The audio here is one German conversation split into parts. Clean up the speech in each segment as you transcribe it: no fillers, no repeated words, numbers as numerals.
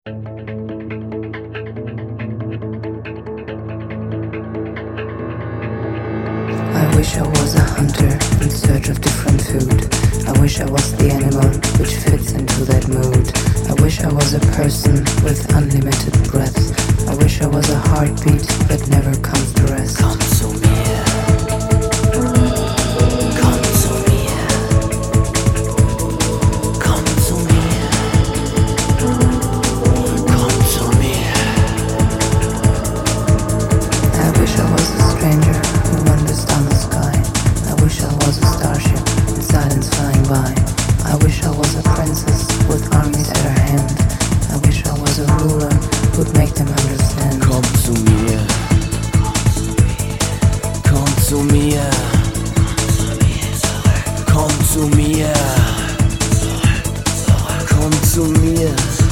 I wish I was a hunter in search of different food. I wish I was the animal which fits into that mood. I wish I was a person with unlimited breath. I wish I was a heartbeat that never comes to rest. Komm zu mir. Komm zu mir. Komm zu mir. Komm zu mir. I wish I was a stranger who wanders down the sky. I wish I was a starship in silence flying by. I wish I was a princess with armies at her hand. I wish I was a ruler who'd make them understand. Komm zu mir. Komm zu mir. Komm zu mir. Komm zu mir.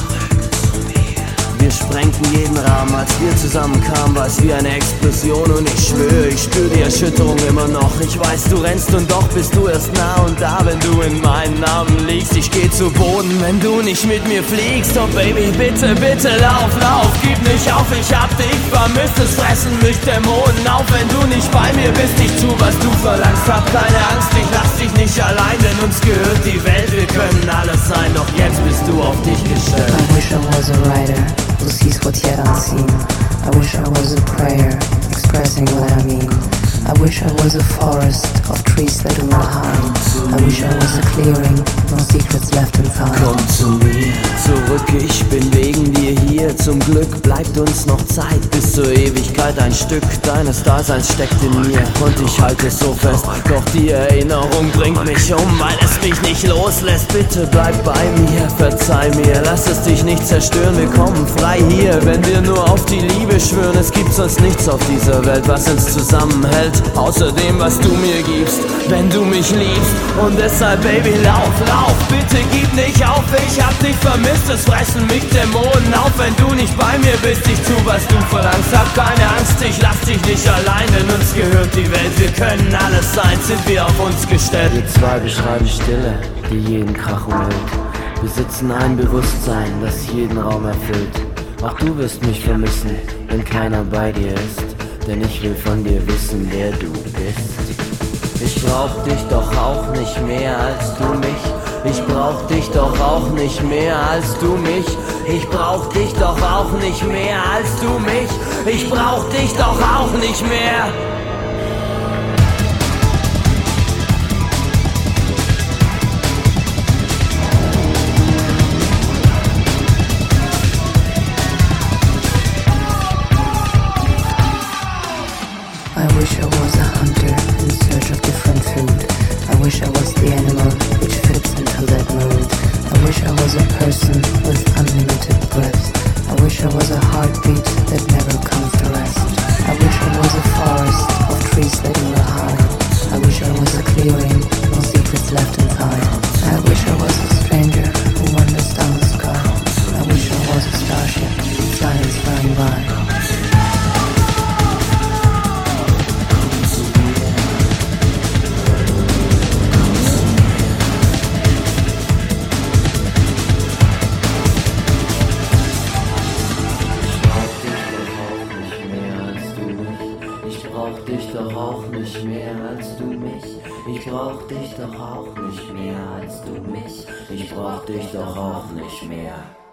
Wir sprengten jeden Rahmen, als wir zusammenkamen, war es wie eine Explosion. Und ich schwöre, ich spüre die Erschütterung immer noch. Ich weiß, du rennst und doch bist du erst nah und da, wenn du in meinen Armen liegst. Ich geh zu Boden, wenn du nicht mit mir fliegst. Oh Baby, bitte, bitte, lauf, lauf, gib nicht auf, ich hab dich vermisst. Es fressen mich Dämonen auf, wenn du nicht bei mir bist. Ich tu, was du verlangst, hab keine Angst, ich lass dich nicht allein, denn uns gehört die Welt. Wir können alles sein, doch jetzt bist du auf dich gestellt. I wish I was a writer who sees what's yet unseen. I wish I was a prayer expressing what I mean. I wish I was a forest of trees that do not hide. I wish I was a clearing, no secrets left inside. Komm zu mir zurück, ich bin wegen dir hier. Zum Glück bleibt uns noch Zeit bis zur Ewigkeit. Ein Stück deines Daseins steckt in mir und ich halte es so fest. Doch die Erinnerung bringt mich um, weil es mich nicht loslässt. Bitte bleib bei mir, verzeih mir, lass es dich nicht zerstören. Wir kommen frei hier, wenn wir nur auf die Liebe schwören. Es gibt sonst nichts auf dieser Welt, was uns zusammenhält, außer dem, was du mir gibst, wenn du mich liebst. Und deshalb, Baby, lauf, lauf, bitte gib nicht auf. Ich hab dich vermisst, es fressen mich Dämonen auf, wenn du nicht bei mir bist. Ich tu, was du verlangst, hab keine Angst, ich lass dich nicht allein, denn uns gehört die Welt. Wir können alles sein, sind wir auf uns gestellt. Wir zwei beschreiben Stille, die jeden Krach umhüllt. Besitzen ein Bewusstsein, das jeden Raum erfüllt. Auch du wirst mich vermissen, wenn keiner bei dir ist. Denn ich will von dir wissen, wer du bist. Ich brauch dich doch auch nicht mehr als du mich. Ich brauch dich doch auch nicht mehr als du mich. Ich brauch dich doch auch nicht mehr als du mich. Ich brauch dich doch auch nicht mehr. I wish I was a hunter in search of different food. I wish I was the animal which fits into that mood. I wish I was a person with unlimited breath. I wish I was a heartbeat that never comes to rest. I wish I was a forest of trees that do not hide. I wish I was a clearing, no secrets left inside. I wish I was a stranger who wanders down the sky. I wish I was a starship, silence flying by. Ich brauch dich doch auch nicht mehr als du mich. Ich brauch dich doch auch nicht mehr als du mich. Ich brauch dich doch auch nicht mehr.